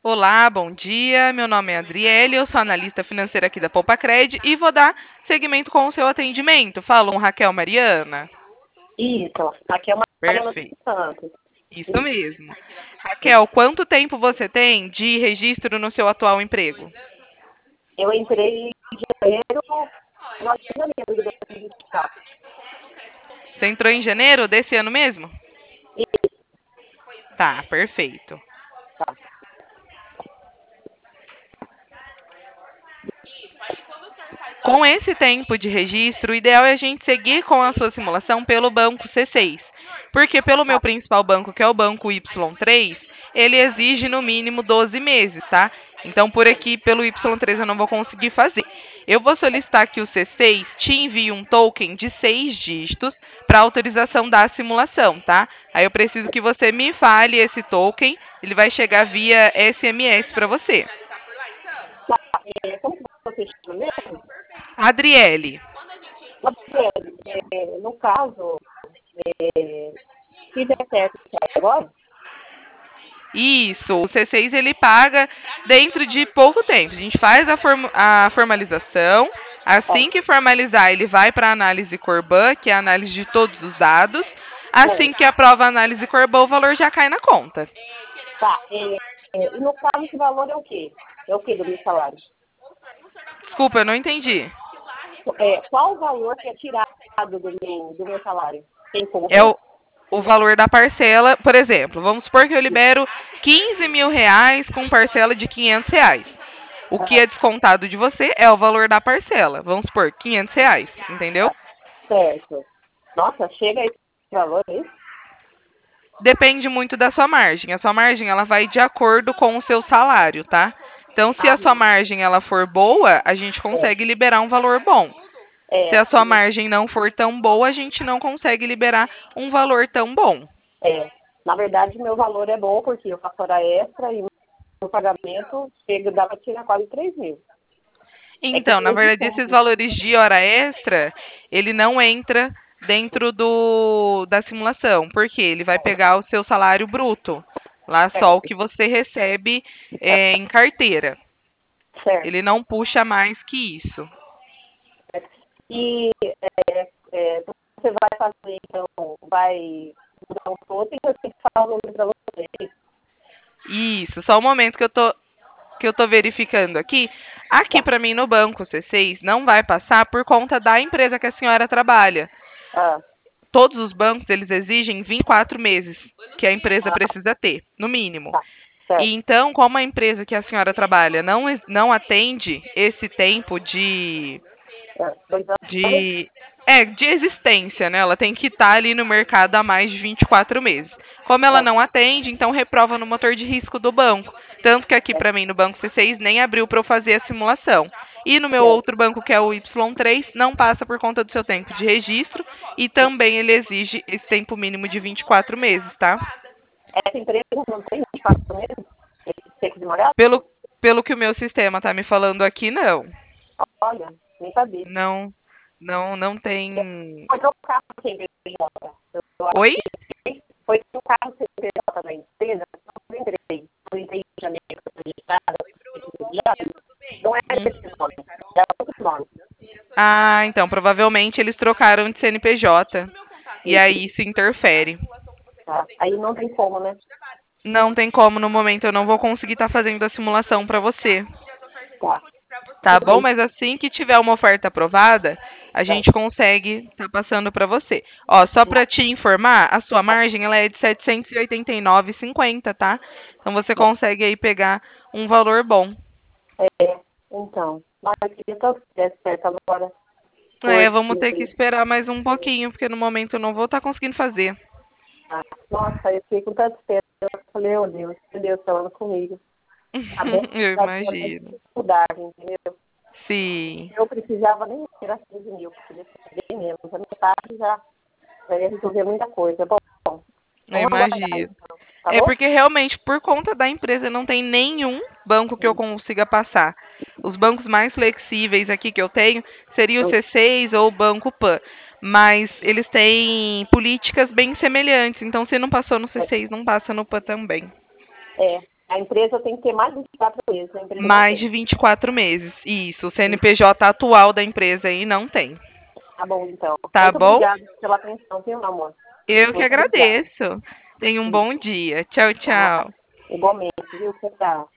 Olá, bom dia. Meu nome é Adriele, eu sou analista financeira aqui da Poupacred e vou dar seguimento com o seu atendimento. Fala, Raquel Mariana. Isso, aqui é uma Mariana dos Perfeito. Santos. Isso mesmo. Raquel, quanto tempo você tem de registro no seu atual emprego? Eu entrei em janeiro, final de janeiro de 2024. Você entrou em janeiro desse ano mesmo? Isso, Tá, perfeito. tá. Com esse tempo de registro, o ideal é a gente seguir com a sua simulação pelo banco C6. Porque pelo meu principal banco, que é o banco Y3, ele exige no mínimo 12 meses, tá? Então, por aqui, pelo Y3, eu não vou conseguir fazer. Eu vou solicitar que o C6 te envie um token de 6 dígitos para autorização da simulação, tá? Aí eu preciso que você me fale esse token, ele vai chegar via SMS para você. Tá, como que você chama mesmo? Adriele. Gabriele, no caso, se der certo agora, Isso, o C6 ele paga dentro de pouco tempo. A gente faz a formalização. Assim que formalizar, ele vai para a análise Corban, que é a análise de todos os dados. Assim que aprova a análise Corban, o valor já cai na conta. tá. E no caso, esse valor é o quê? É o quê do meu salário? Desculpa, eu não entendi. Qual o valor que é tirado do meu salário? Tem como É ver? o valor da parcela, por exemplo, vamos supor que eu libero 15 mil reais com parcela de 500 reais. O que Ah, é descontado de você é o valor da parcela. Vamos supor, 500 reais, entendeu? certo. Nossa, chega a esse valor aí? Depende muito da sua margem. A sua margem ela vai de acordo com o seu salário, tá? Então, se a Ah, sua não. margem ela for boa, a gente É, consegue liberar um valor bom. Se é, a sua margem não for tão boa, a gente não consegue liberar um valor tão bom. é. Na verdade, meu valor é bom porque eu faço hora extra e meu pagamento chega, dá para tirar quase 3 mil. É que eu Então, na tenho verdade, esses desconto. valores de hora extra, ele não entra dentro da simulação, porque ele vai pegar o seu salário bruto, lá só o Certo, que você recebe em carteira. certo. Ele não puxa mais que isso. E você vai fazer, então, vai mudar um todo e eu tenho que falar o nome para você. Isso, só um momento que eu tô verificando aqui. Aqui Tá. para mim no banco C6 não vai passar por conta da empresa que a senhora trabalha. Ah, Todos os bancos eles exigem 24 meses que a empresa ah, precisa ter, no mínimo. tá. E Certo. então, como a empresa que a senhora trabalha não atende esse tempo É, 2 anos? de, de existência, né? Ela tem que estar ali no mercado há mais de 24 meses. Como ela É, não atende, então reprova no motor de risco do banco. Tanto que aqui é, para mim no banco C6 nem abriu para eu fazer a simulação. E no meu certo. outro banco, que é o Y3, não passa por conta do seu tempo de registro e também ele exige esse tempo mínimo de 24 meses, tá? Essa empresa não tem 24 meses? Esse tempo demorado? Pelo, pelo que o meu sistema tá me falando aqui, não. Olha, nem sabia. Não, não tem. Foi trocar o CNPJ. Eu acho Oi? que foi trocar o CNPJ da empresa. Eu entrei em janeiro registrada, não é Hum. esse nome, é outro nome. Ah, então provavelmente eles trocaram de CNPJ. E Isso, aí isso interfere. tá? Aí não tem como, né? Não tem como no momento, eu não vou conseguir estar fazendo a simulação para você. Tá, Tá tudo bom? bem. Mas assim que tiver uma oferta aprovada, a Tá, gente consegue estar passando para você. Ó, só para te informar, a sua margem ela é de 789,50, tá? Então você tá. consegue aí pegar um valor bom. Então, mas eu queria tanto que desse certo agora, É, vamos ter que porque, esperar mais um pouquinho, porque no momento eu não vou estar conseguindo fazer. nossa, eu fiquei com tanta pena. Eu falei, meu Deus falando comigo. A Beth Eu tá tendo muita imagino. dificuldade, entendeu? Sim, Eu precisava nem tirar 15 mil, porque bem menos. A metade já ia resolver muita coisa. Bom, eu vamos aguardar imagino. então, tá É bom? porque realmente, por conta da empresa, não tem nenhum banco que eu consiga passar. Os bancos mais flexíveis aqui que eu tenho seria o Eu- C6 ou o Banco Pan. Mas eles têm políticas bem semelhantes. Então, se não passou no C6, não passa no Pan também. É. A empresa tem que ter mais de 24 meses. A empresa não Mais tem. de 24 meses. Isso, o CNPJ atual da empresa aí não tem. Tá bom, então. Tá Muito bom? obrigada pela atenção, viu, meu amor? Eu que Muito obrigada. agradeço. Tenha um bom dia. Tchau, Tá? tchau. Igualmente, viu? Tchau.